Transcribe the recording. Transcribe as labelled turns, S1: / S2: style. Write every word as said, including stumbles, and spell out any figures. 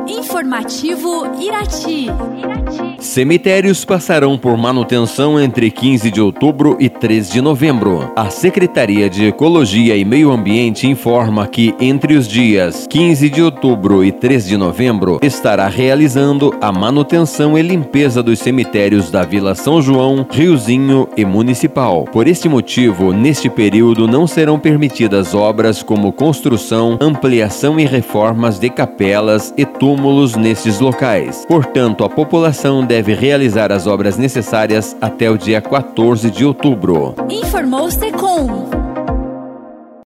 S1: Informativo Irati.
S2: Cemitérios passarão por manutenção entre quinze de outubro e três de novembro. A Secretaria de Ecologia e Meio Ambiente informa que entre os dias quinze de outubro e três de novembro estará realizando a manutenção e limpeza dos cemitérios da Vila São João, Riozinho e Municipal. Por este motivo, neste período não serão permitidas obras como construção, ampliação e reformas de capelas e túmulos nestes locais. Portanto, a população deve realizar as obras necessárias até o dia quatorze de outubro.
S1: Informou Secom.